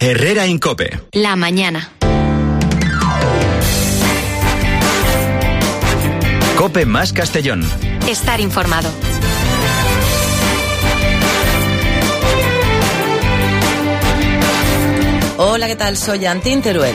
Herrera Incope. La mañana. Cope más Castellón. Estar informado. Hola, ¿qué tal? Soy Antín Teruel.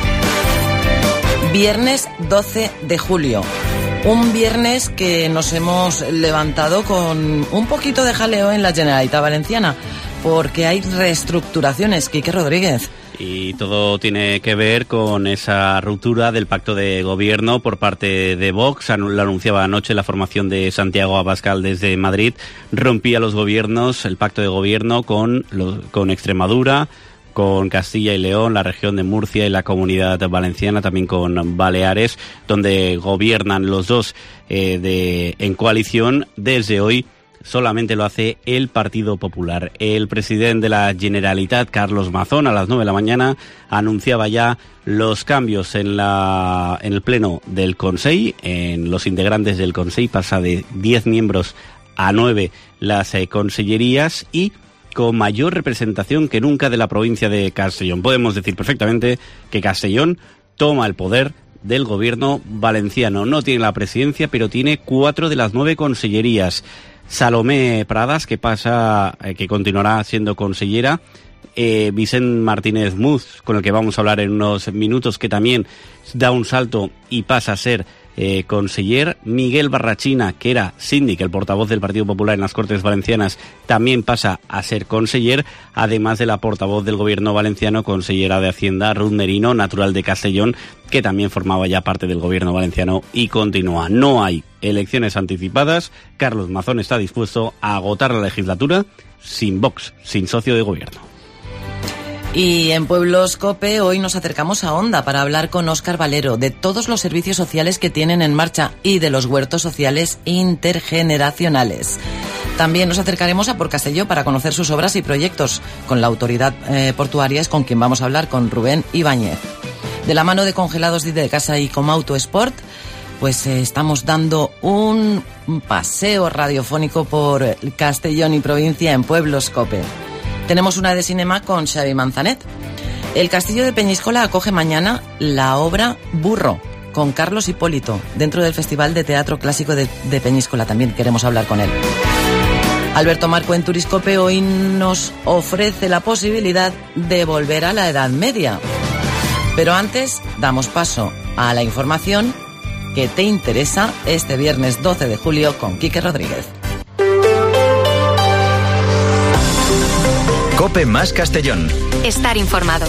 Viernes 12 de julio. Un viernes que nos hemos levantado con un poquito de jaleo en la Generalitat Valenciana, porque hay reestructuraciones. Quique Rodríguez. Y todo tiene que ver con esa ruptura del pacto de gobierno por parte de Vox. Lo anunciaba anoche la formación de Santiago Abascal desde Madrid. Rompía los gobiernos, el pacto de gobierno con Extremadura, con Castilla y León, la región de Murcia y la Comunidad Valenciana, también con Baleares, donde gobiernan los dos en coalición. Desde hoy solamente lo hace el Partido Popular. El presidente de la Generalitat, Carlos Mazón, a las 9 de la mañana, anunciaba ya los cambios en el pleno del Consell. En los integrantes del Consell pasa de 10 miembros a 9 las consellerías y con mayor representación que nunca de la provincia de Castellón. Podemos decir perfectamente que Castellón toma el poder del gobierno valenciano. No tiene la presidencia, pero tiene 4 de las 9 consellerías. Salomé Pradas, que continuará siendo consellera. Vicente Martínez Muz, con el que vamos a hablar en unos minutos, que también da un salto y pasa a ser conseller. Miguel Barrachina, que era síndic, el portavoz del Partido Popular en las Cortes Valencianas, también pasa a ser conseller, además de la portavoz del gobierno valenciano, consellera de Hacienda, Ruth Merino, natural de Castellón, que también formaba ya parte del gobierno valenciano y continúa. No hay elecciones anticipadas. Carlos Mazón está dispuesto a agotar la legislatura sin Vox, sin socio de gobierno. Y en Pueblos Cope hoy nos acercamos a Onda para hablar con Óscar Valero de todos los servicios sociales que tienen en marcha y de los huertos sociales intergeneracionales. También nos acercaremos a Port Castelló para conocer sus obras y proyectos. Con la autoridad portuaria es con quien vamos a hablar, con Rubén Ibáñez. De la mano de Congelados de Casa y Comauto Sport, pues estamos dando un paseo radiofónico por Castellón y provincia en Pueblos Cope. Tenemos una de cinema con Xavi Manzanet. El Castillo de Peñíscola acoge mañana la obra Burro, con Carlos Hipólito, dentro del Festival de Teatro Clásico de Peñíscola. También queremos hablar con él. Alberto Marco en Turiscope hoy nos ofrece la posibilidad de volver a la Edad Media. Pero antes damos paso a la información que te interesa este viernes 12 de julio con Quique Rodríguez. Cope más Castellón. Estar informado.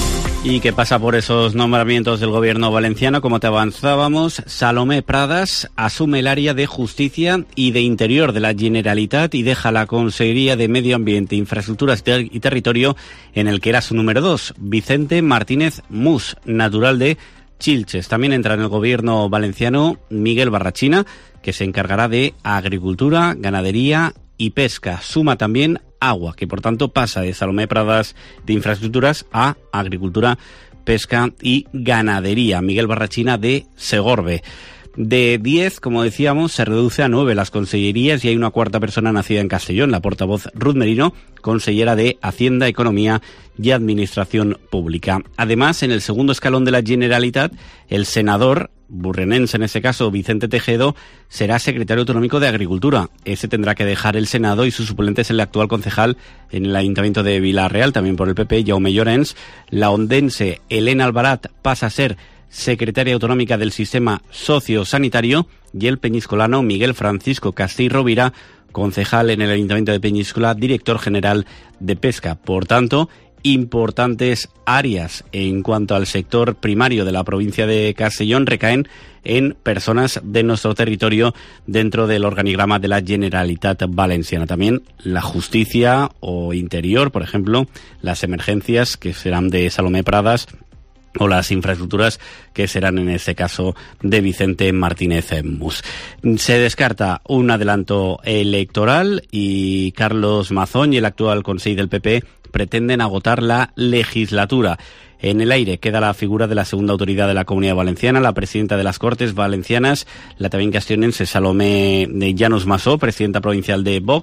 Y que pasa por esos nombramientos del gobierno valenciano, como te avanzábamos. Salomé Pradas asume el área de Justicia y de Interior de la Generalitat y deja la Consejería de Medio Ambiente, Infraestructuras y Territorio, en el que era su número 2, Vicente Martínez Muz, natural de Chilches. También entra en el gobierno valenciano Miguel Barrachina, que se encargará de Agricultura, Ganadería y Pesca. Suma también Agua, que por tanto pasa de Salomé Pradas de Infraestructuras a Agricultura, Pesca y Ganadería. Miguel Barrachina de Segorbe. De 10, como decíamos, se reduce a 9 las consellerías y hay una cuarta persona nacida en Castellón, la portavoz Ruth Merino, consellera de Hacienda, Economía y Administración Pública. Además, en el segundo escalón de la Generalitat, el senador burrenense, en este caso Vicente Tejedo, será secretario autonómico de Agricultura. Ese tendrá que dejar el Senado y su suplente es el actual concejal en el Ayuntamiento de Vila-real, también por el PP, Jaume Llorens. La ondense Elena Albarat pasa a ser secretaria autonómica del Sistema Sociosanitario y el peñiscolano Miguel Francisco Castell Rovira, concejal en el Ayuntamiento de Peñíscola, director general de Pesca. Por tanto, importantes áreas en cuanto al sector primario de la provincia de Castellón recaen en personas de nuestro territorio dentro del organigrama de la Generalitat Valenciana. También la justicia o interior, por ejemplo, las emergencias que serán de Salomé Pradas o las infraestructuras que serán en este caso de Vicente Martínez Muz. Se descarta un adelanto electoral y Carlos Mazón y el actual Consell del PP pretenden agotar la legislatura. En el aire queda la figura de la segunda autoridad de la Comunidad Valenciana, la presidenta de las Cortes Valencianas, la también castionense Salomé de Llanos Masó, presidenta provincial de Vox,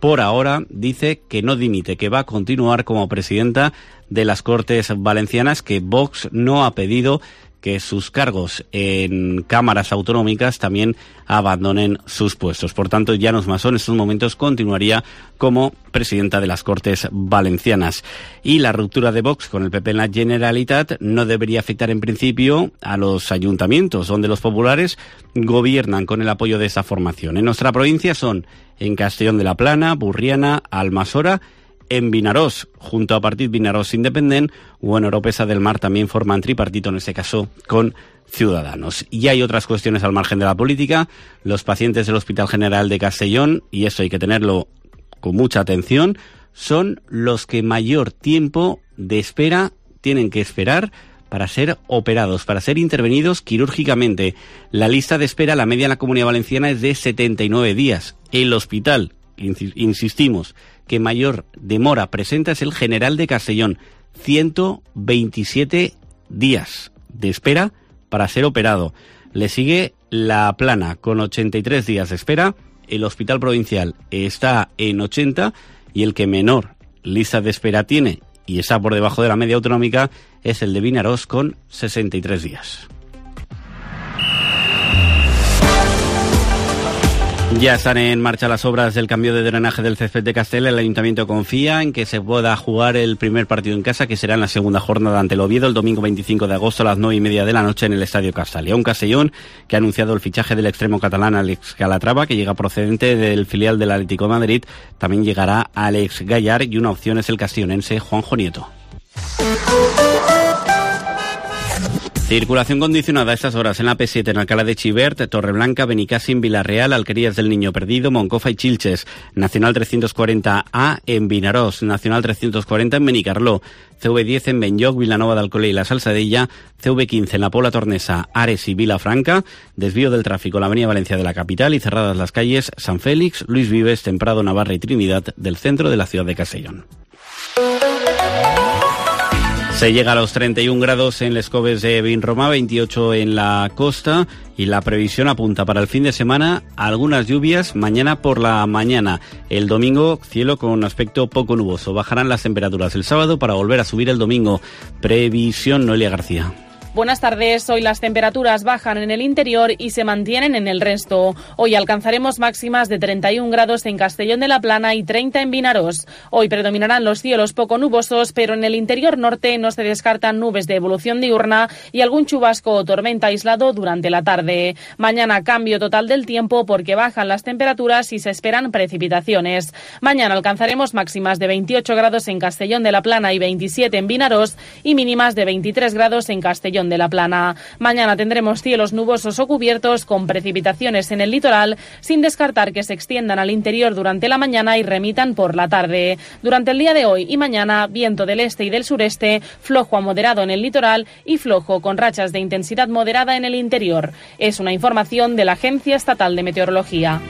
por ahora dice que no dimite, que va a continuar como presidenta de las Cortes Valencianas, que Vox no ha pedido que sus cargos en cámaras autonómicas también abandonen sus puestos. Por tanto, Llanos Masó en estos momentos continuaría como presidenta de las Cortes Valencianas. Y la ruptura de Vox con el PP en la Generalitat no debería afectar en principio a los ayuntamientos, donde los populares gobiernan con el apoyo de esa formación. En nuestra provincia son en Castellón de la Plana, Burriana, Almasora, en Vinaròs, junto a Partit Vinaròs Independent, o en Oropesa del Mar también forman tripartito, en este caso con Ciudadanos. Y hay otras cuestiones al margen de la política. Los pacientes del Hospital General de Castellón, y eso hay que tenerlo con mucha atención, son los que mayor tiempo de espera tienen que esperar para ser operados, para ser intervenidos quirúrgicamente. La lista de espera, la media en la Comunidad Valenciana, es de 79 días. El hospital, insistimos, que mayor demora presenta es el General de Castellón, 127 días de espera para ser operado. Le sigue La Plana con 83 días de espera, el Hospital Provincial está en 80 y el que menor lista de espera tiene y está por debajo de la media autonómica es el de Vinaròs con 63 días. Ya están en marcha las obras del cambio de drenaje del césped de Castell. El Ayuntamiento confía en que se pueda jugar el primer partido en casa, que será en la segunda jornada ante el Oviedo, el domingo 25 de agosto a las 9:30 de la noche en el Estadio Castalia. Un Castellón que ha anunciado el fichaje del extremo catalán Alex Calatrava, que llega procedente del filial del Atlético de Madrid. También llegará Alex Gallar y una opción es el castellonense Juanjo Nieto. Circulación condicionada a estas horas en la P7 en Alcalá de Xivert, Torreblanca, Benicàssim, Vila-real, Alquerías del Niño Perdido, Moncofa y Xilxes. Nacional 340A en Vinaròs, Nacional 340 en Benicarló, CV10 en Benlloc, Vilanova d'Alcolea y La Salzadella, CV15 en La Pobla Tornesa, Ares y Vilafranca, desvío del tráfico en la Avenida Valencia de la capital y cerradas las calles San Félix, Luis Vives, Temprado, Navarra y Trinidad del centro de la ciudad de Castellón. Se llega a los 31 grados en Les Coves de Vinromà, 28 en la costa y la previsión apunta para el fin de semana algunas lluvias mañana por la mañana. El domingo, cielo con aspecto poco nuboso. Bajarán las temperaturas el sábado para volver a subir el domingo. Previsión Noelia García. Buenas tardes. Hoy las temperaturas bajan en el interior y se mantienen en el resto. Hoy alcanzaremos máximas de 31 grados en Castellón de la Plana y 30 en Vinaròs. Hoy predominarán los cielos poco nubosos, pero en el interior norte no se descartan nubes de evolución diurna y algún chubasco o tormenta aislado durante la tarde. Mañana cambio total del tiempo porque bajan las temperaturas y se esperan precipitaciones. Mañana alcanzaremos máximas de 28 grados en Castellón de la Plana y 27 en Vinaròs y mínimas de 23 grados en Castellón de la Plana. Mañana tendremos cielos nubosos o cubiertos con precipitaciones en el litoral, sin descartar que se extiendan al interior durante la mañana y remitan por la tarde. Durante el día de hoy y mañana, viento del este y del sureste, flojo a moderado en el litoral y flojo con rachas de intensidad moderada en el interior. Es una información de la Agencia Estatal de Meteorología.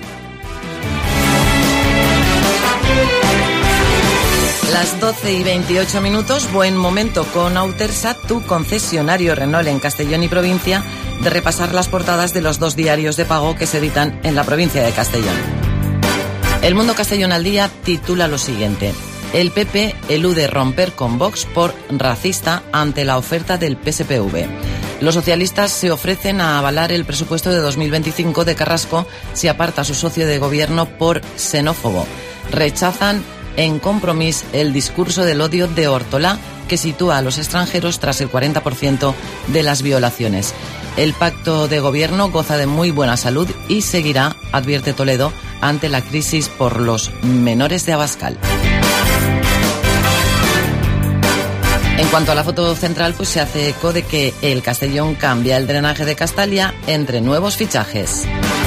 Las 12:28, buen momento con Autersa, tu concesionario Renault en Castellón y provincia, de repasar las portadas de los dos diarios de pago que se editan en la provincia de Castellón. El Mundo Castellón al Día titula lo siguiente: el PP elude romper con Vox por racista ante la oferta del PSPV. Los socialistas se ofrecen a avalar el presupuesto de 2025 de Carrasco si aparta a su socio de gobierno por xenófobo. Rechazan en Compromís el discurso del odio de Hortolà, que sitúa a los extranjeros tras el 40% de las violaciones. El pacto de gobierno goza de muy buena salud y seguirá, advierte Toledo, ante la crisis por los menores de Abascal. En cuanto a la foto central, pues se hace eco de que el Castellón cambia el drenaje de Castalia entre nuevos fichajes.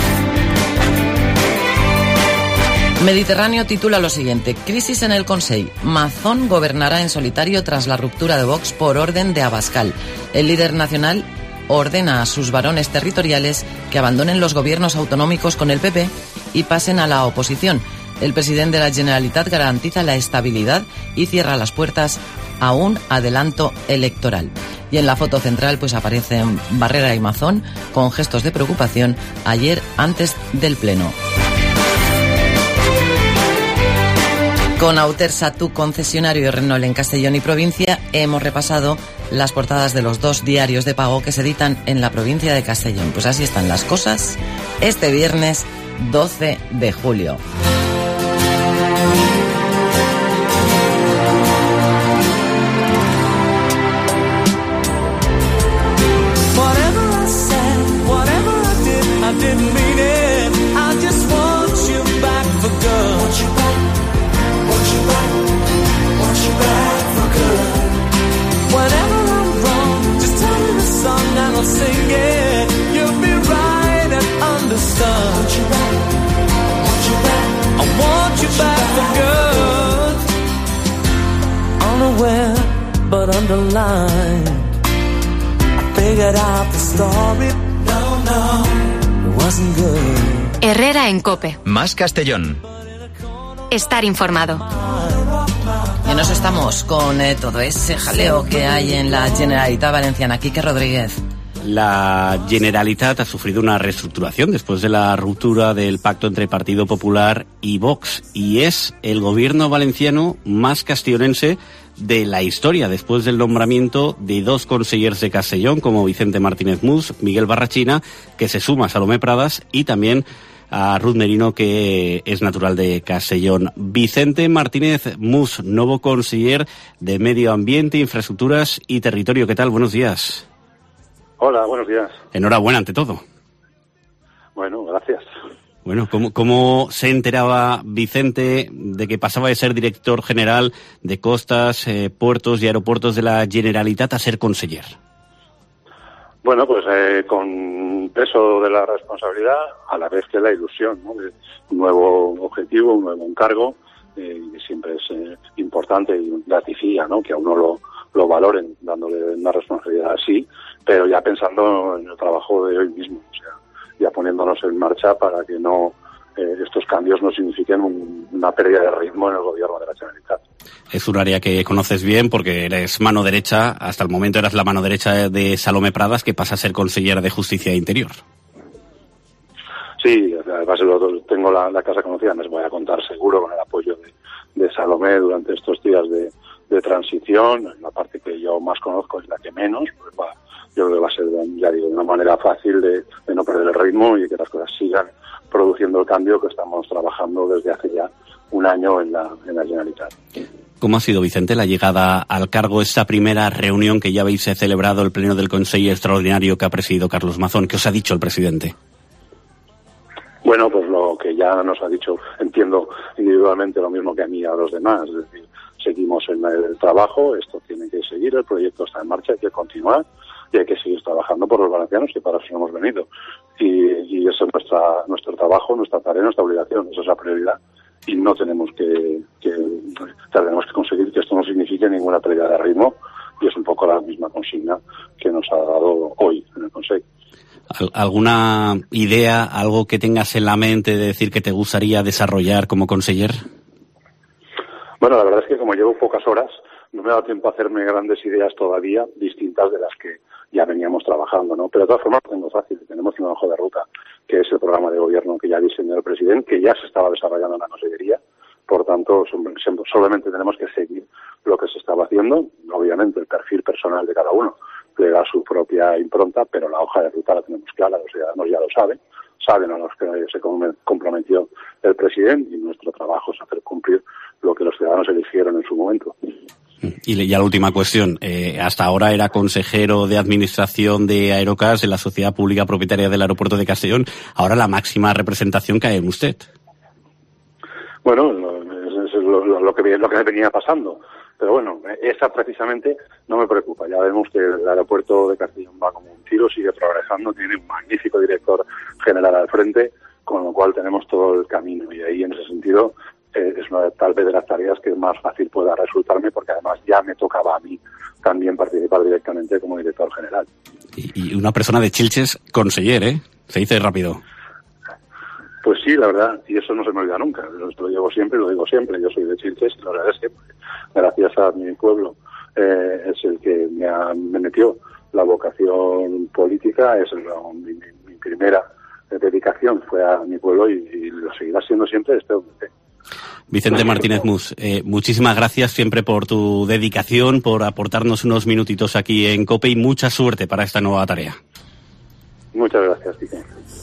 Mediterráneo titula lo siguiente: crisis en el Consell. Mazón gobernará en solitario tras la ruptura de Vox por orden de Abascal. El líder nacional ordena a sus varones territoriales que abandonen los gobiernos autonómicos con el PP y pasen a la oposición. El presidente de la Generalitat garantiza la estabilidad y cierra las puertas a un adelanto electoral. Y en la foto central pues aparecen Barrera y Mazón con gestos de preocupación ayer antes del pleno. Con Autersa, tu concesionario Renault en Castellón y provincia, hemos repasado las portadas de los 2 diarios de pago que se editan en la provincia de Castellón. Pues así están las cosas este viernes 12 de julio. But underline, I figured out the story. No, it wasn't good. Herrera en COPE. Más Castellón. Estar informado. Y nos estamos con todo ese jaleo que hay en la Generalitat Valenciana. Quique Rodríguez. La Generalitat ha sufrido una reestructuración después de la ruptura del pacto entre Partido Popular y Vox, y es el gobierno valenciano más castellonense de la historia, después del nombramiento de 2 consellers de Castellón, como Vicente Martínez Mus, Miguel Barrachina, que se suma a Salomé Pradas, y también a Ruth Merino, que es natural de Castellón. Vicente Martínez Mus, nuevo conseller de Medio Ambiente, Infraestructuras y Territorio. ¿Qué tal? Buenos días. Hola, buenos días. Enhorabuena ante todo. Bueno, gracias. Bueno, ¿cómo se enteraba Vicente de que pasaba de ser director general de costas, puertos y aeropuertos de la Generalitat a ser conseller? Bueno, pues con peso de la responsabilidad, a la vez que la ilusión, ¿no? De un nuevo objetivo, un nuevo encargo, que siempre es importante y gratifica, ¿no? Que a uno lo valoren, dándole una responsabilidad así, pero ya pensando en el trabajo de hoy mismo, o sea, ya poniéndonos en marcha para que no estos cambios no signifiquen una pérdida de ritmo en el gobierno de la Generalitat. Es un área que conoces bien porque eres mano derecha, hasta el momento eras la mano derecha de Salomé Pradas, que pasa a ser consellera de Justicia e Interior. Sí, además tengo la casa conocida, les voy a contar seguro con el apoyo de Salomé durante estos días de transición. La parte que yo más conozco es la que menos, pues yo creo que va a ser, ya digo, una manera fácil de no perder el ritmo y que las cosas sigan produciendo el cambio que estamos trabajando desde hace ya un año en la Generalitat. ¿Cómo ha sido, Vicente, la llegada al cargo, esta primera reunión que ya habéis celebrado, el pleno del Consejo Extraordinario que ha presidido Carlos Mazón? ¿Qué os ha dicho el presidente? Bueno, pues lo que ya nos ha dicho, entiendo individualmente lo mismo que a mí y a los demás, es decir, seguimos en el trabajo, esto tiene que seguir, el proyecto está en marcha, hay que continuar y hay que seguir trabajando por los valencianos, que para eso hemos venido. Y eso es nuestro trabajo, nuestra tarea, nuestra obligación, esa es la prioridad. Y no tenemos tenemos que conseguir que esto no signifique ninguna pérdida de ritmo, y es un poco la misma consigna que nos ha dado hoy en el Consejo. ¿Alguna idea, algo que tengas en la mente de decir que te gustaría desarrollar como conseller? Bueno, la verdad es que como llevo pocas horas, no me ha dado tiempo a hacerme grandes ideas todavía, distintas de las que ya veníamos trabajando, ¿no? Pero de todas formas lo tengo fácil, tenemos una hoja de ruta, que es el programa de gobierno que ya diseñó el presidente, que ya se estaba desarrollando en la consellería, por tanto, solamente tenemos que seguir lo que se estaba haciendo, obviamente el perfil personal de cada uno le da su propia impronta, pero la hoja de ruta la tenemos clara, los ciudadanos ya lo saben a los que se comprometió el presidente, y nuestro trabajo es hacer cumplir lo que los ciudadanos eligieron en su momento. Y ya la última cuestión, hasta ahora era consejero de administración de Aerocas, de la sociedad pública propietaria del aeropuerto de Castellón, ahora la máxima representación cae en usted. Bueno, es lo que me venía pasando, pero bueno, esa precisamente no me preocupa. Ya vemos que el aeropuerto de Castellón va como un tiro, sigue progresando, tiene un magnífico director general al frente, con lo cual tenemos todo el camino, y ahí en ese sentido es una tal vez de las tareas que más fácil pueda resultarme, porque además ya me tocaba a mí también participar directamente como director general. Y una persona de Chilches, conseller, ¿eh? Se dice rápido. Pues sí, la verdad, y eso no se me olvida nunca, lo digo siempre, yo soy de Chilches, y la verdad es que gracias a mi pueblo es el que me metió la vocación política, mi primera dedicación fue a mi pueblo, y lo seguirá siendo siempre desde donde esté. Vicente Martínez Mus, muchísimas gracias siempre por tu dedicación, por aportarnos unos minutitos aquí en COPE y mucha suerte para esta nueva tarea. Muchas gracias, Quique.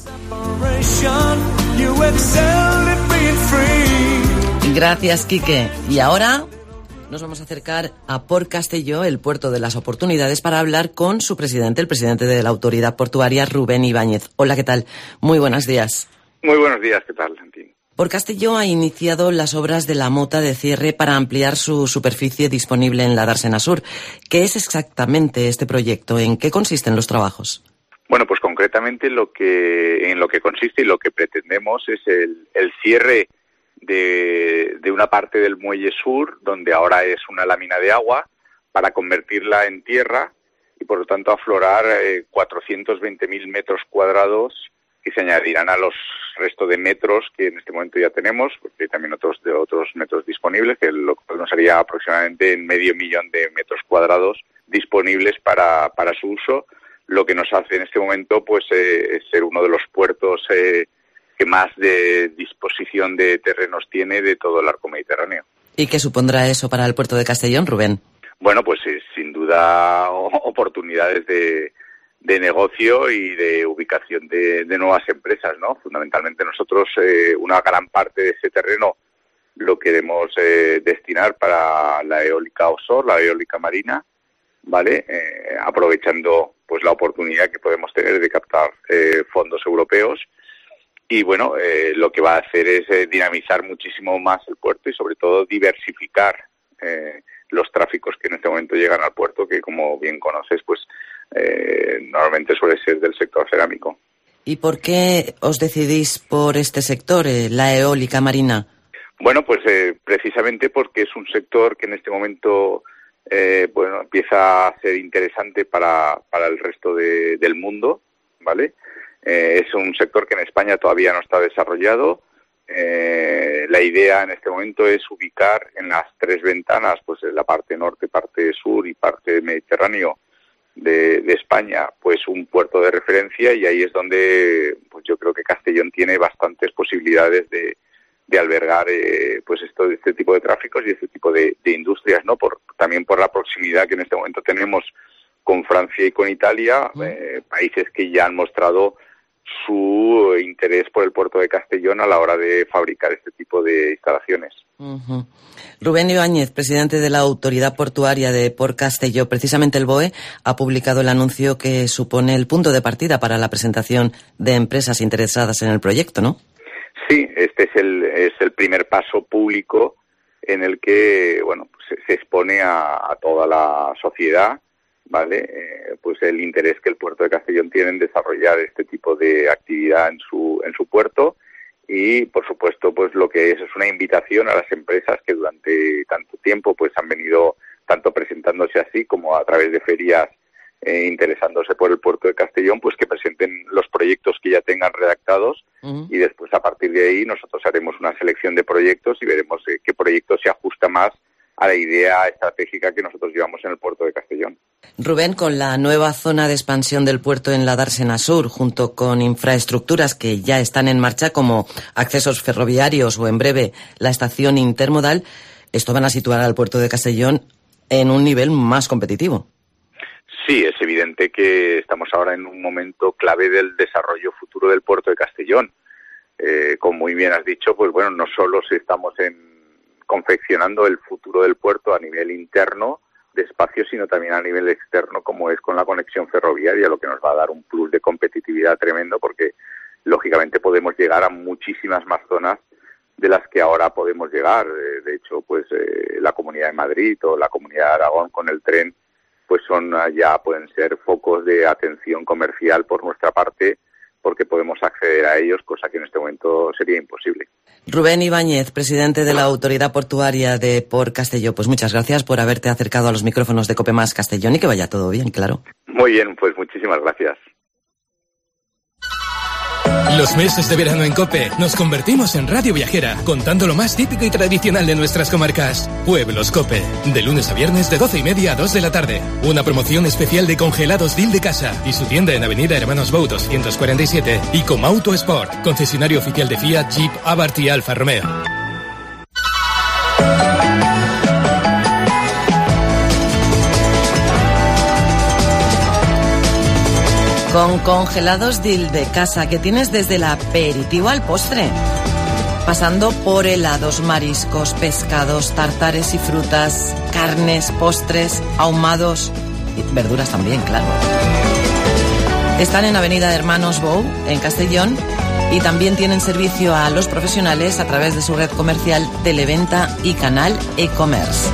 Gracias, Quique. Y ahora nos vamos a acercar a Port Castelló, el puerto de las oportunidades, para hablar con su presidente, el presidente de la autoridad portuaria, Rubén Ibáñez. Hola, ¿qué tal? Muy buenos días. Muy buenos días, ¿qué tal, Santín? Port Castelló ha iniciado las obras de la mota de cierre para ampliar su superficie disponible en la Dársena Sur. ¿Qué es exactamente este proyecto? ¿En qué consisten los trabajos? Bueno, pues concretamente en lo que consiste y lo que pretendemos es el cierre de una parte del muelle sur, donde ahora es una lámina de agua, para convertirla en tierra y por lo tanto aflorar 420.000 metros cuadrados que se añadirán a los resto de metros que en este momento ya tenemos, porque hay también otros metros disponibles, que lo que nos haría aproximadamente en 500.000 de metros cuadrados disponibles para su uso, lo que nos hace en este momento pues es ser uno de los puertos que más de disposición de terrenos tiene de todo el arco mediterráneo. ¿Y qué supondrá eso para el puerto de Castellón, Rubén? Bueno, pues sin duda oportunidades de negocio y de ubicación de nuevas empresas, ¿no? Fundamentalmente nosotros una gran parte de ese terreno lo queremos destinar para la eólica offshore, la eólica marina, ¿vale? Aprovechando pues la oportunidad que podemos tener de captar fondos europeos. Y bueno, lo que va a hacer es dinamizar muchísimo más el puerto y sobre todo diversificar los tráficos que en este momento llegan al puerto, que como bien conoces, pues normalmente suele ser del sector cerámico. ¿Y por qué os decidís por este sector, la eólica marina? Bueno, pues precisamente porque es un sector que en este momento empieza a ser interesante para el resto del mundo, ¿vale? Es un sector que en España todavía no está desarrollado. La idea en este momento es ubicar en las tres ventanas, pues en la parte norte, parte sur y parte mediterráneo de España, pues un puerto de referencia, y ahí es donde pues yo creo que Castellón tiene bastantes posibilidades de albergar pues este tipo de tráficos y este tipo de industrias, ¿no? También por la proximidad que en este momento tenemos con Francia y con Italia, países que ya han mostrado su interés por el puerto de Castellón a la hora de fabricar este tipo de instalaciones. Uh-huh. Rubén Ibáñez, presidente de la Autoridad Portuaria de Port Castelló. Precisamente el BOE ha publicado el anuncio que supone el punto de partida para la presentación de empresas interesadas en el proyecto, ¿no? Sí, este es el primer paso público en el que se expone a toda la sociedad, ¿vale? Pues el interés que el puerto de Castellón tiene en desarrollar este tipo de actividad en su puerto, y por supuesto pues lo que es una invitación a las empresas que durante tanto tiempo pues han venido tanto presentándose así como a través de ferias interesándose por el puerto de Castellón, pues que presenten los proyectos que ya tengan redactados. Uh-huh. Y después a partir de ahí nosotros haremos una selección de proyectos y veremos qué proyecto se ajusta más a la idea estratégica que nosotros llevamos en el puerto de Castellón. Rubén, con la nueva zona de expansión del puerto en la Dársena Sur, junto con infraestructuras que ya están en marcha como accesos ferroviarios o en breve la estación intermodal, esto van a situar al puerto de Castellón en un nivel más competitivo. Sí, es evidente que estamos ahora en un momento clave del desarrollo futuro del puerto de Castellón. Como muy bien has dicho, pues bueno, no solo si estamos confeccionando el futuro del puerto a nivel interno de espacio, sino también a nivel externo, como es con la conexión ferroviaria, lo que nos va a dar un plus de competitividad tremendo, porque lógicamente podemos llegar a muchísimas más zonas de las que ahora podemos llegar. De hecho, pues la Comunidad de Madrid o la Comunidad de Aragón con el tren, pues pueden ser focos de atención comercial por nuestra parte, porque podemos acceder a ellos, cosa que en este momento sería imposible. Rubén Ibáñez, presidente de la Autoridad Portuaria de Port Castelló, pues muchas gracias por haberte acercado a los micrófonos de COPE Más Castellón y que vaya todo bien, claro. Muy bien, pues muchísimas gracias. Los meses de verano en COPE nos convertimos en radio viajera, contando lo más típico y tradicional de nuestras comarcas. Pueblos COPE, de lunes a viernes de 12:30 a 2 de la tarde. Una promoción especial de congelados Dil de Casa y su tienda en Avenida Hermanos Bou 247 y Comauto Sport, concesionario oficial de Fiat, Jeep, Abarth y Alfa Romeo. Con congelados de casa que tienes desde el aperitivo al postre, pasando por helados, mariscos, pescados, tartares y frutas, carnes, postres, ahumados y verduras también, claro. Están en Avenida Hermanos Bou, en Castellón, y también tienen servicio a los profesionales a través de su red comercial Televenta y canal e-commerce.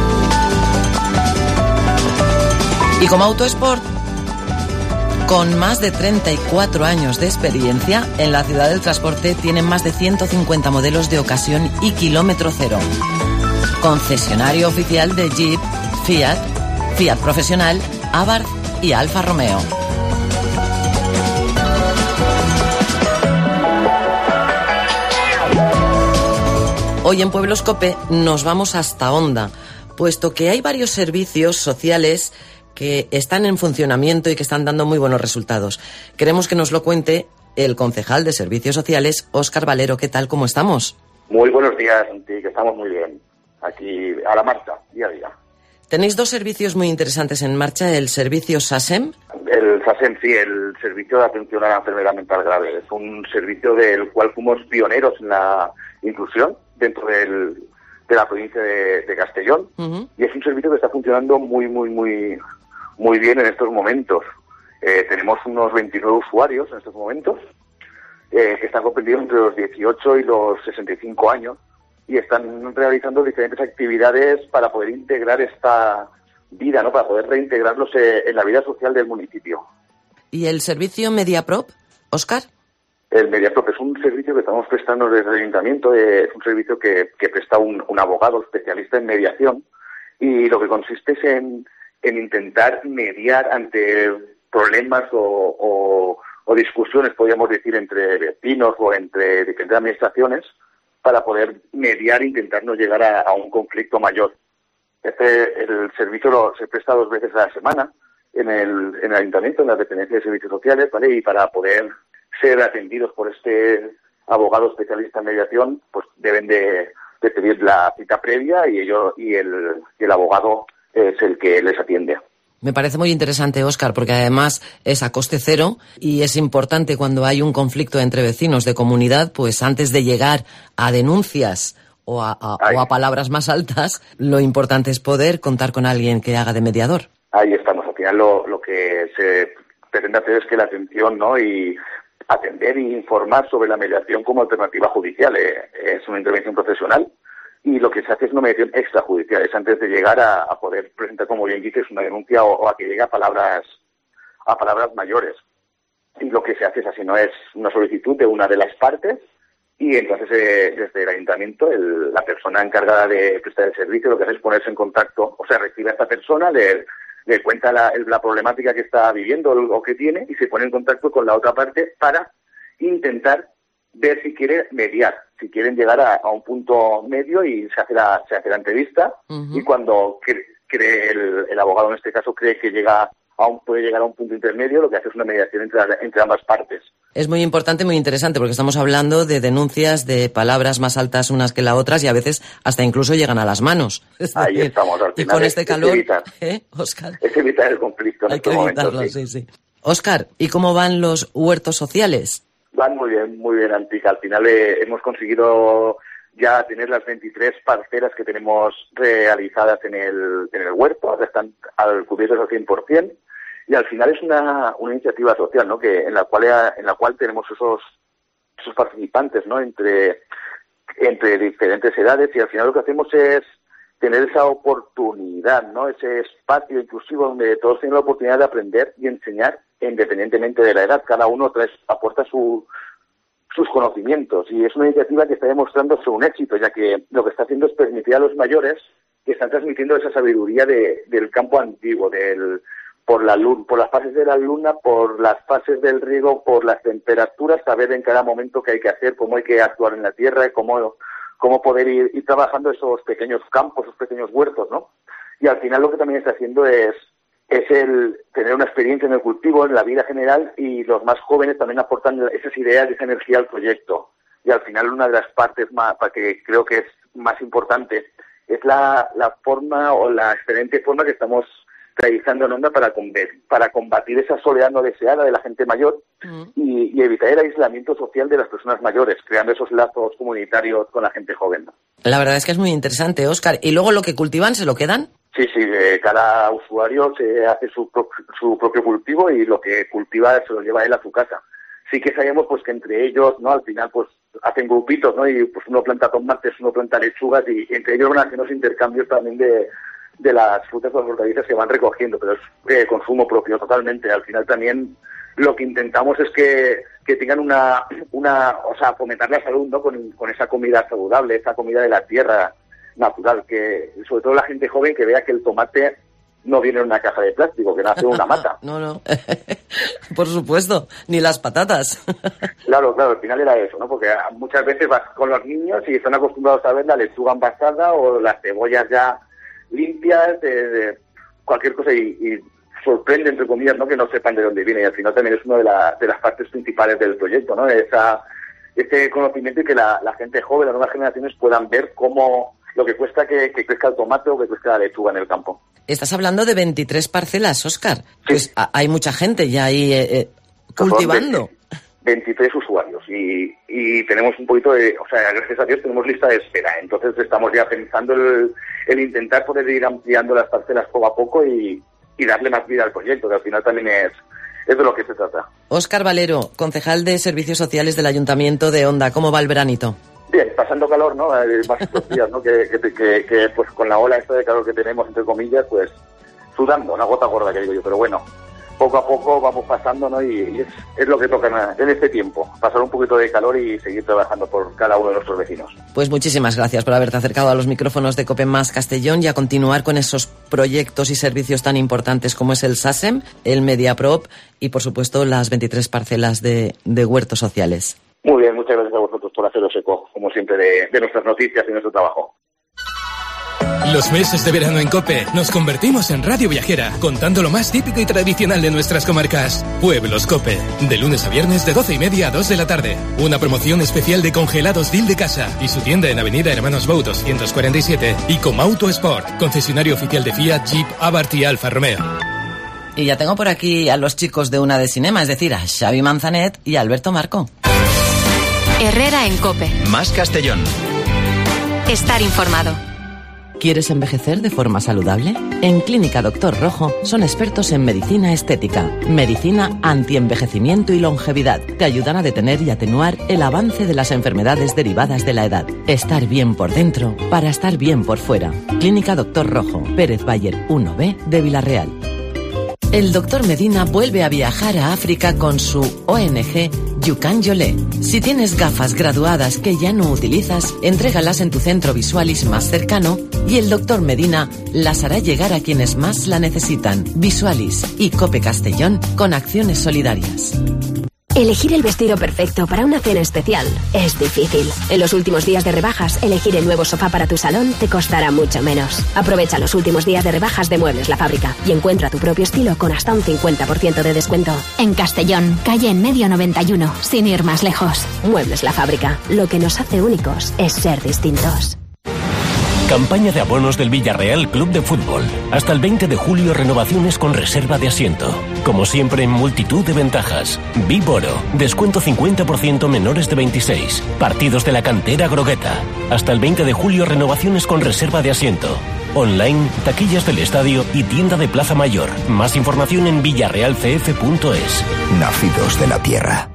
Y como Autosport, con más de 34 años de experiencia, en la ciudad del transporte tienen más de 150 modelos de ocasión y kilómetro cero. Concesionario oficial de Jeep, Fiat, Fiat Profesional, Abarth y Alfa Romeo. Hoy en Pueblos Cope nos vamos hasta Onda, puesto que hay varios servicios sociales que están en funcionamiento y que están dando muy buenos resultados. Queremos que nos lo cuente el concejal de Servicios Sociales, Óscar Valero. ¿Qué tal? ¿Cómo estamos? Muy buenos días, Santi, que estamos muy bien. Aquí a la marcha, día a día. Tenéis dos servicios muy interesantes en marcha, el servicio SASEM. El SASEM, sí, el Servicio de Atención a la Enfermedad Mental Grave. Es un servicio del cual fuimos pioneros en la inclusión dentro de la provincia de Castellón. Uh-huh. Y es un servicio que está funcionando muy bien en estos momentos. Tenemos unos 29 usuarios en estos momentos que están comprendidos entre los 18 y los 65 años y están realizando diferentes actividades para poder integrar esta vida, ¿no? Para poder reintegrarlos en la vida social del municipio. ¿Y el servicio Mediaprop, Óscar? El Mediaprop es un servicio que estamos prestando desde el Ayuntamiento, es un servicio que presta un abogado especialista en mediación y lo que consiste es en intentar mediar ante problemas o discusiones, podríamos decir, entre vecinos o entre diferentes administraciones para poder mediar e intentar no llegar a un conflicto mayor. El servicio se presta 2 veces a la semana en el Ayuntamiento, en la dependencia de Servicios Sociales, ¿vale? Y para poder ser atendidos por este abogado especialista en mediación, pues deben de pedir la cita previa y el abogado es el que les atiende. Me parece muy interesante, Óscar, porque además es a coste cero y es importante cuando hay un conflicto entre vecinos de comunidad, pues antes de llegar a denuncias o a palabras más altas, lo importante es poder contar con alguien que haga de mediador. Ahí estamos. Al final lo que se pretende hacer es que la atención, ¿no? Y atender e informar sobre la mediación como alternativa judicial. Es una intervención profesional. Y lo que se hace es una mediación extrajudicial, es antes de llegar a poder presentar, como bien dices, una denuncia o a que llegue a palabras mayores. Y lo que se hace es así, no es una solicitud de una de las partes y entonces desde el ayuntamiento la persona encargada de prestar el servicio lo que hace es ponerse en contacto, o sea, recibe a esta persona, le cuenta la problemática que está viviendo o que tiene y se pone en contacto con la otra parte para intentar ver si quiere mediar, si quieren llegar a un punto medio y se hace la entrevista. Uh-huh. Y cuando cree el abogado, en este caso, cree que puede llegar a un punto intermedio, lo que hace es una mediación entre ambas partes. Es muy importante, muy interesante, porque estamos hablando de denuncias de palabras más altas unas que las otras y a veces hasta incluso llegan a las manos. Ahí estamos, al final. Y con este calor, Óscar. Es evitar el conflicto en estos momentos. Hay que evitarlo, sí. Óscar, ¿y cómo van los huertos sociales? Van muy bien, Antica. Al final hemos conseguido ya tener las 23 parcelas que tenemos realizadas en el huerto, están cubiertas al 100%, y al final es una iniciativa social, ¿no? En la cual tenemos esos participantes, ¿no? Entre diferentes edades, y al final lo que hacemos es tener esa oportunidad, ¿no? Ese espacio inclusivo donde todos tienen la oportunidad de aprender y enseñar independientemente de la edad. Cada uno aporta sus conocimientos y es una iniciativa que está demostrando ser un éxito, ya que lo que está haciendo es permitir a los mayores que están transmitiendo esa sabiduría del campo antiguo, por las fases de la luna, por las fases del riego, por las temperaturas, saber en cada momento qué hay que hacer, cómo hay que actuar en la tierra, cómo poder ir trabajando esos pequeños campos, esos pequeños huertos, ¿no? Y al final lo que también está haciendo es el tener una experiencia en el cultivo, en la vida general, y los más jóvenes también aportan esas ideas, esa energía al proyecto. Y al final una de las partes que creo que es más importante es la forma o la excelente forma que estamos realizando en Onda para combatir esa soledad no deseada de la gente mayor y evitar el aislamiento social de las personas mayores, creando esos lazos comunitarios con la gente joven, ¿no? La verdad es que es muy interesante, Óscar. ¿Y luego lo que cultivan se lo quedan? Sí, cada usuario se hace su propio cultivo y lo que cultiva se lo lleva él a su casa. Sí que sabemos pues que entre ellos, ¿no? Al final pues hacen grupitos, ¿no? Y pues uno planta tomates, uno planta lechugas y entre ellos van haciendo los intercambios también de las frutas o las hortalizas que van recogiendo, pero es consumo propio totalmente. Al final también lo que intentamos es que tengan o sea, fomentar la salud, ¿no? Con esa comida saludable, esa comida de la tierra natural, que sobre todo la gente joven que vea que el tomate no viene en una caja de plástico, que nace en una mata. No. Por supuesto, ni las patatas. Claro, al final era eso, ¿no? Porque muchas veces vas con los niños y están acostumbrados a ver la lechuga envasada o las cebollas ya limpias, de cualquier cosa y sorprende, entre comillas, ¿no? Que no sepan de dónde viene, y al final también es una de las partes principales del proyecto, ¿no? Este conocimiento y que la gente joven, las nuevas generaciones puedan ver cómo lo que cuesta que crezca el tomate o que crezca la lechuga en el campo. Estás hablando de 23 parcelas, Óscar. Sí. Pues hay mucha gente ya ahí cultivando. 23 usuarios y tenemos un poquito de... O sea, gracias a Dios tenemos lista de espera. Entonces estamos ya pensando el intentar poder ir ampliando las parcelas poco a poco y darle más vida al proyecto, que al final también es de lo que se trata. Óscar Valero, concejal de Servicios Sociales del Ayuntamiento de Onda. ¿Cómo va el veranito? Bien, pasando calor, ¿no? Más estos días, ¿no? Que pues con la ola esta de calor que tenemos, entre comillas, pues sudando, una gota gorda que digo yo, pero bueno, poco a poco vamos pasando, ¿no? Y es lo que toca en este tiempo, pasar un poquito de calor y seguir trabajando por cada uno de nuestros vecinos. Pues muchísimas gracias por haberte acercado a los micrófonos de COPE Más Castellón y a continuar con esos proyectos y servicios tan importantes como es el SASEM, el MediaProp y, por supuesto, las 23 parcelas de huertos sociales. Muy bien, muchas gracias a vosotros por haceros eco, como siempre, de nuestras noticias y nuestro trabajo. Los meses de verano en COPE nos convertimos en radio viajera, contando lo más típico y tradicional de nuestras comarcas. Pueblos COPE, de lunes a viernes de 12:30 a 2 de la tarde. Una promoción especial de congelados Dil de Casa y su tienda en Avenida Hermanos Bou 247 y Comauto Sport, concesionario oficial de Fiat, Jeep, Abarth y Alfa Romeo. Y ya tengo por aquí a los chicos de Una de Cinema, es decir, a Xavi Manzanet y a Alberto Marco. Herrera en COPE. Más Castellón. Estar informado. ¿Quieres envejecer de forma saludable? En Clínica Doctor Rojo son expertos en medicina estética, medicina antienvejecimiento y longevidad. Te ayudan a detener y atenuar el avance de las enfermedades derivadas de la edad. Estar bien por dentro para estar bien por fuera. Clínica Doctor Rojo, Pérez Bayer 1B de Villarreal. El doctor Medina vuelve a viajar a África con su ONG Yukan Yolé. Si tienes gafas graduadas que ya no utilizas, entrégalas en tu centro Visualis más cercano y el doctor Medina las hará llegar a quienes más la necesitan. Visualis y COPE Castellón con acciones solidarias. Elegir el vestido perfecto para una cena especial es difícil. En los últimos días de rebajas, elegir el nuevo sofá para tu salón te costará mucho menos. Aprovecha los últimos días de rebajas de Muebles La Fábrica y encuentra tu propio estilo con hasta un 50% de descuento. En Castellón, calle en medio 91, sin ir más lejos. Muebles La Fábrica. Lo que nos hace únicos es ser distintos. Campaña de abonos del Villarreal Club de Fútbol. Hasta el 20 de julio renovaciones con reserva de asiento. Como siempre en multitud de ventajas. Viboro, descuento 50% menores de 26. Partidos de la cantera Grogueta. Hasta el 20 de julio renovaciones con reserva de asiento. Online, taquillas del estadio y tienda de Plaza Mayor. Más información en villarrealcf.es. Nacidos de la tierra.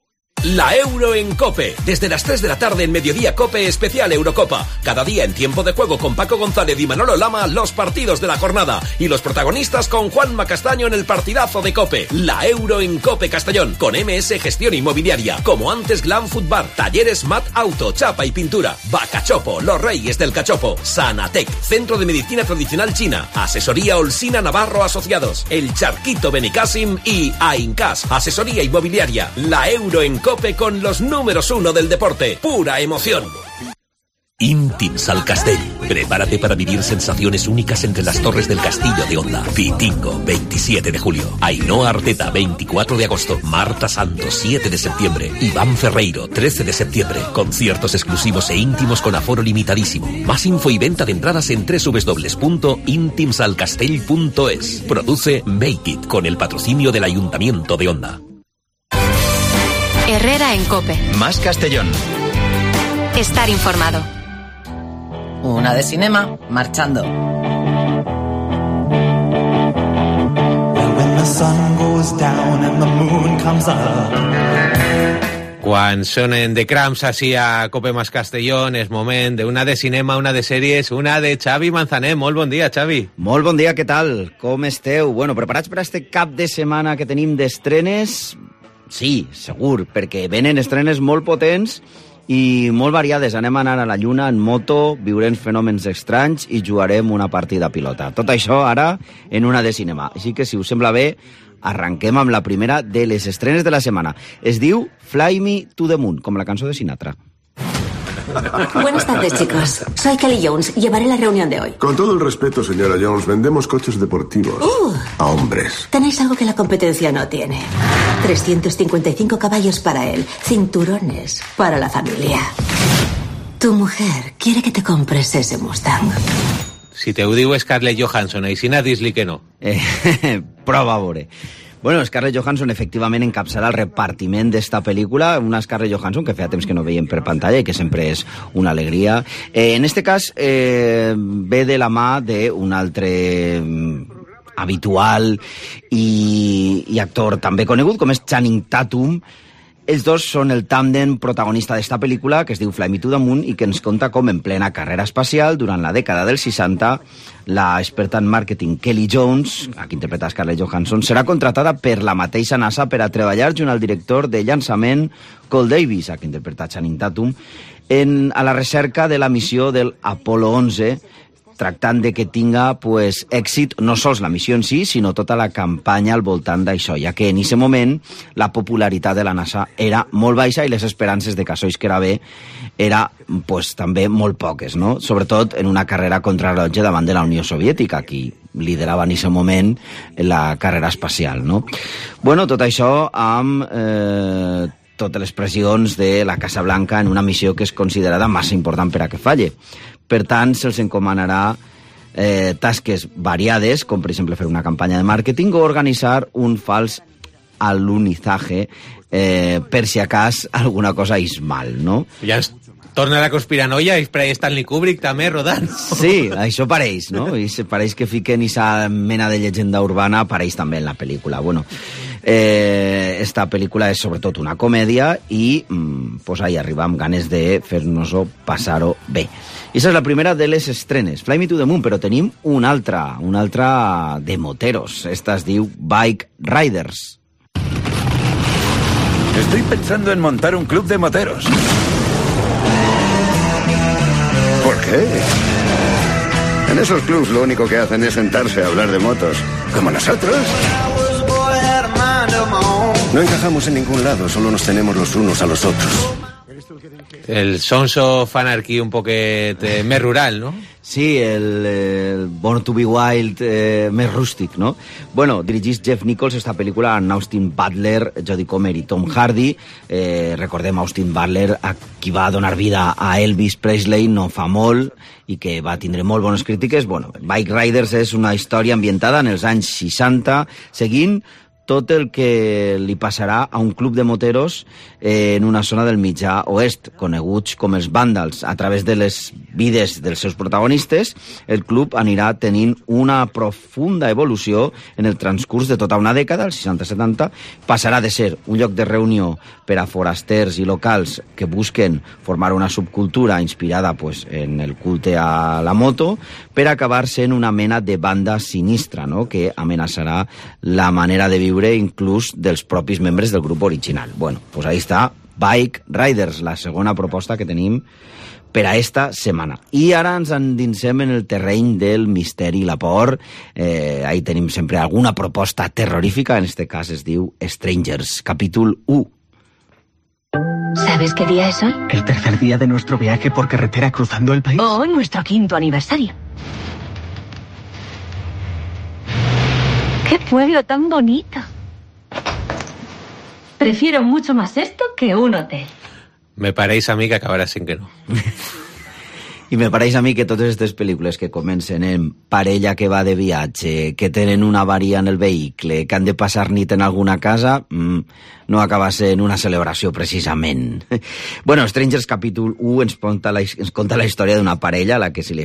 La Euro en COPE. Desde las 3 de la tarde en Mediodía COPE especial Eurocopa. Cada día en tiempo de juego con Paco González y Manolo Lama los partidos de la jornada. Y los protagonistas con Juanma Castaño en el partidazo de COPE. La Euro en COPE Castellón. Con MS Gestión Inmobiliaria. Como antes Glam Food Bar. Talleres Mat Auto, Chapa y Pintura. Bacachopo, los reyes del cachopo. Sanatec, Centro de Medicina Tradicional China. Asesoría Olsina Navarro Asociados. El Charquito Benicassim y Aincas. Asesoría Inmobiliaria. La Euro en COPE con los números 1 del deporte. Pura emoción. Íntims al Castell. Prepárate para vivir sensaciones únicas entre las torres del Castillo de Honda. Pitingo, 27 de julio. Ainhoa Arteta, 24 de agosto. Marta Santos, 7 de septiembre. Iván Ferreiro, 13 de septiembre. Conciertos exclusivos e íntimos con aforo limitadísimo. Más info y venta de entradas en www.intimsalcastell.es. Produce Make It con el patrocinio del Ayuntamiento de Honda. Herrera en COPE. Más Castellón. Estar informado. Una de cinema, marchando. Quan sonen de Cramps així a Cope Más Castellón, és moment d'una de cinema, una de sèries, una de Xavi Manzaner. Molt bon dia, Xavi. Molt bon dia, què tal? Com esteu? Bueno, preparats per a este cap de setmana que tenim d'estrenes? Sí, segur, perquè venen estrenes molt potents i molt variades. Anem a anar a la Lluna en moto, viurem fenòmens estranys i jugarem una partida pilota. Tot això ara en una de cinema. Així que, si us sembla bé, arranquem amb la primera de les estrenes de la setmana. Es diu Fly Me to the Moon, com la cançó de Sinatra. Buenas tardes, chicos. Soy Kelly Jones. Llevaré la reunión de hoy. Con todo el respeto, señora Jones, vendemos coches deportivos a hombres. Tenéis algo que la competencia no tiene. 355 caballos para él. Cinturones para la familia. Tu mujer quiere que te compres ese Mustang. Si te ho diu Scarlett Johansson, i si n'ha dis-li que no. Prova a veure. Bueno, Scarlett Johansson efectivament encapçarà el repartiment d'esta pel·lícula, una Scarlett Johansson que feia temps que no veiem per pantalla i que sempre és una alegria. En este cas ve de la mà d'un altre habitual i actor també conegut, com és Channing Tatum. Ells dos són el tàndem protagonista d'esta pel·lícula, que es diu Fly Me to the Moon, i que ens conta com en plena carrera espacial, durant la dècada dels 60, la experta en màrqueting Kelly Jones, a qui interpreta Scarlett Johansson, serà contratada per la mateixa NASA per a treballar junt al director de llançament Cole Davis, a qui interpreta Channing Tatum, a la recerca de la missió del Apollo 11, tractant de que tinga èxit no sols la missió en si, sinó tota la campanya al voltant d'això, ja que en aquest moment la popularitat de la NASA era molt baixa i les esperances de que això isquera bé era també molt poques, no? Sobretot en una carrera contrarrellotge davant de la Unió Soviètica, qui liderava en aquest moment la carrera espacial, no? Bueno, tot això amb totes les pressions de la Casa Blanca en una missió que és considerada massa important per a que falle. Per tant, se'ls encomanarà tasques variades, com per exemple fer una campanya de màrqueting o organitzar un fals alunizaje per si acas alguna cosa és mal, no? Ja ens torna la conspiranoia, és per ahí Stanley Kubrick també rodant. Sí, això pareix, no? I pareix que fiquen aquesta mena de llegenda urbana, pareix també en la pel·lícula. Bueno, esta pel·lícula és sobretot una comèdia i ahí arriba amb ganes de fer-nos-ho passar-ho bé. I esa és la primera de les estrenes, Fly Me to the Moon, però tenim una altra de moteros. Esta es diu Bike Riders. Estoy pensando en montar un club de moteros. ¿Por qué? En esos clubs lo único que hacen es sentarse a hablar de motos. Como nosotros. No encajamos en ningún lado, solo nos tenemos los unos a los otros. El Sons of Anarchy un poquet més rural, no? Sí, el Born to be Wild més rústic, no? Bueno, dirigís Jeff Nichols esta pel·lícula amb Austin Butler, Jodie Comer i Tom Hardy. Recordem Austin Butler, a qui va donar vida a Elvis Presley no fa molt i que va tindre molt bones crítiques. Bueno, Bike Riders és una història ambientada en els anys 60, seguint tot el que li passarà a un club de moteros en una zona del mitjà oest, coneguts com els Vàndals. A través de les vides dels seus protagonistes, el club anirà tenint una profunda evolució en el transcurs de tota una dècada, els 60-70, passarà de ser un lloc de reunió per a forasters i locals que busquen formar una subcultura inspirada en el culte a la moto, per acabar sent una mena de banda sinistra, no?, que amenaçarà la manera de viure inclús dels propis membres del grup original. Bueno, pues ahí està Bike Riders, la segona proposta que tenim per a esta setmana. I ara ens endinsem en el terreny del misteri i la por. Ahí tenim sempre alguna proposta terrorífica, en este cas es diu Strangers, capítol 1. ¿Sabes qué día es hoy? El tercer día de nuestro viaje por carretera cruzando el país. O nuestro 5º aniversario. ¡Qué pueblo tan bonito! Prefiero mucho más esto que un hotel. Me pareix a mi que acabarà sent que no. I me pareix a mi que totes aquestes pel·lícules que comencen en parella que va de viatge, que tenen una avaria en el vehicle, que han de passar nit en alguna casa, no acaba sent una celebració precisament. Bueno, Strangers capítol 1 ens conta la història d'una parella a la que se li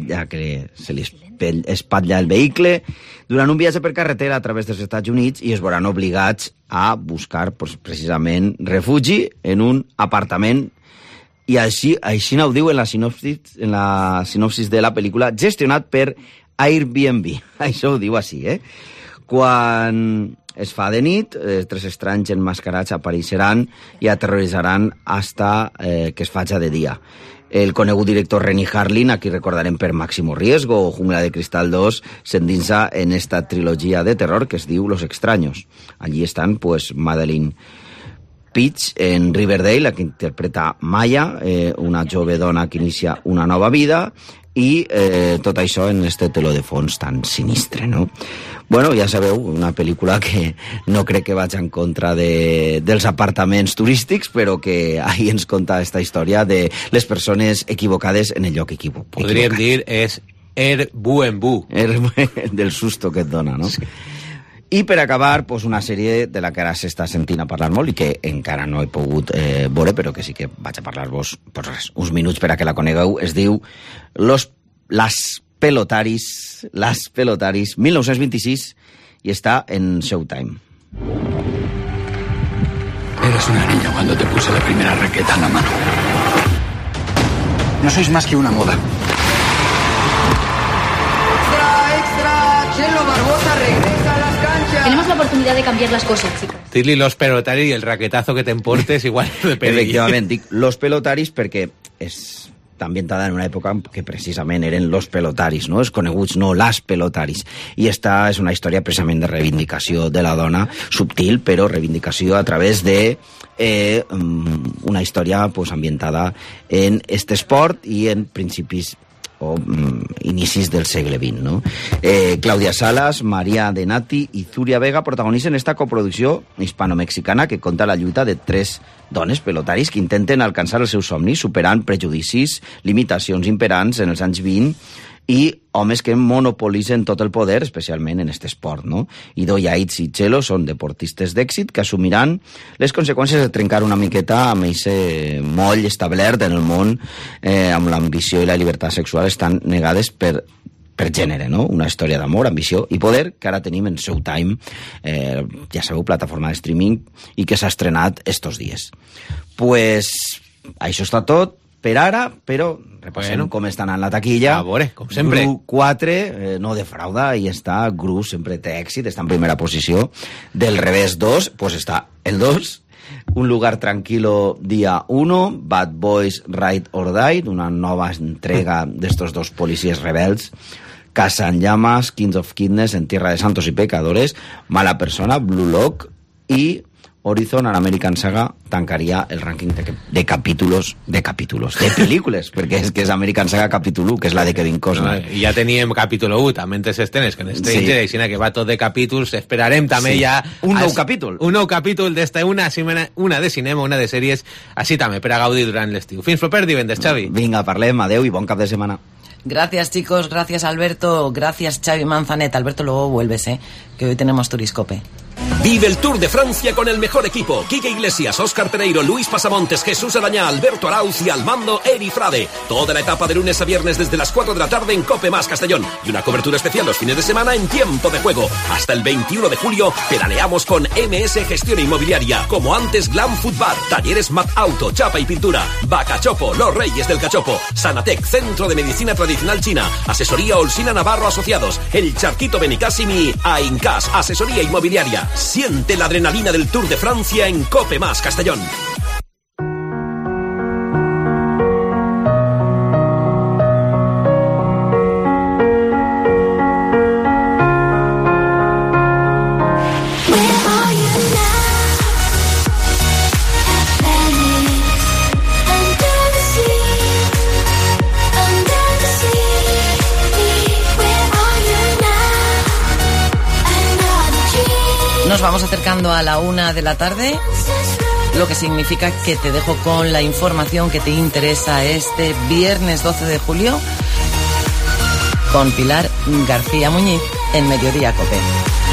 espatlla el vehicle durant un viatge per carretera a través dels Estats Units i es veuran obligats a buscar pues, precisament refugi en un apartament. I així ho diu en la sinopsis de la pel·lícula, gestionat per Airbnb. Això ho diu així, Quan es fa de nit, 3 estranys enmascarats apareixeran i aterroritzaran hasta que es faci de dia. El conegut director Renny Harlin, a qui recordarem per Máximo Riesgo o Jungla de Cristal 2, s'endinsa en esta trilogia de terror que es diu Los Extraños. Allí estan, pues, Madeline Peach en Riverdale, la que interpreta Maya, una jove dona que inicia una nova vida, i tot això en este teló de fons tan sinistre, no? Bueno, ja sabeu, una pel·lícula que no crec que vaig en contra dels apartaments turístics, però que ahí ens conta esta història de les persones equivocades en el lloc equivocat. Podríem dir és Airbnb. Del susto que et dona, no? Sí. I per acabar, pues, una sèrie de la que ara s'està sentint a parlar molt i que encara no he pogut veure, però que sí que vaig a parlar-vos pues res, uns minuts per a que la conegueu. Es diu Las Pelotaris, 1926, i està en Showtime. Eras una niña cuando te puse la primera raqueta en la mano. No sois más que una moda. ¡Extra! ¡Chelo Barbosa regresa a las canchas! Tenemos la oportunidad de cambiar las cosas, chicos. Dir-li Los Pelotaris i el raquetazo que t'emportes igual de perill. Efectivament, dic Los Pelotaris perquè està ambientada en una època que precisament eren los pelotaris, no? Els coneguts, no las pelotaris. I esta és una història precisament de reivindicació de la dona, subtil, però reivindicació a través de una història pues, ambientada en este esport i en principis o inicis del segle XX, no? Claudia Salas, María Denati i Zuria Vega protagonitzen esta coproducció hispano-mexicana que conta la lluita de 3 dones pelotaris que intenten alcançar els seus somnis superant prejudicis, limitacions imperants en els anys 20 i homes que monopolitzen tot el poder, especialment en aquest esport, no? Ido Yaitz i Chelo són deportistes d'èxit que assumiran les conseqüències de trencar una miqueta amb aquest moll establert en el món amb l'ambició i la llibertat sexual estan negades per gènere, no? Una història d'amor, ambició i poder que ara tenim en Showtime, ja sabeu, plataforma de streaming, i que s'ha estrenat estos dies. Pues això està tot per ara, però repassem com està anant la taquilla. A veure, com sempre. Gru 4 no defrauda i està, Gru sempre té èxit, està en primera posició. Del revés 2, pues està el 2. Un lugar tranquilo dia 1, Bad Boys Ride or Die, una nova entrega d'estos 2 policies rebels. Casa en llamas, Kings of Kidness, En tierra de santos y pecadores, Mala persona, Blue Lock i Horizon, en American Saga, tancaria el rànquing de capítols, de pel·lícules, perquè és que és American Saga capítol 1, que és la de Kevin Costner. I ja teníem capítol 1, també en escenes, que en Stranger, sí. Així que va tot de capítols, esperarem també ja... Un nou capítol. Un nou capítol d'esta una de cinema, una de sèries, així també, per a gaudir durant l'estiu. Fins proper divendres, Xavi. Vinga, parlem, adeu i bon cap de setmana. Gracias, chicos, gracias, Alberto, gracias, Xavi Manzanet. Alberto, luego vuelves, que hoy tenemos Turiscope. Vive el Tour de Francia con el mejor equipo. Quique Iglesias, Óscar Pereiro, Luis Pasamontes, Jesús Arañá, Alberto Arauz y al mando Eri Frade. Toda la etapa de lunes a viernes desde las 4 de la tarde en COPE más Castellón. Y una cobertura especial los fines de semana en Tiempo de Juego. Hasta el 21 de julio pedaleamos con MS Gestión Inmobiliaria. Como antes, Glam Food Bar, Talleres Mat Auto, Chapa y Pintura, Bacachopo, Los Reyes del Cachopo, Sanatec, Centro de Medicina Tradicional China, Asesoría Olsina Navarro Asociados, El Charquito Benicassim y Aincas, Asesoría Inmobiliaria. Siente la adrenalina del Tour de Francia en COPE más Castellón. Where are you now? Nos vamos acercando a la 1 de la tarde, lo que significa que te dejo con la información que te interesa este viernes 12 de julio con Pilar García Muñiz en Mediodía COPE.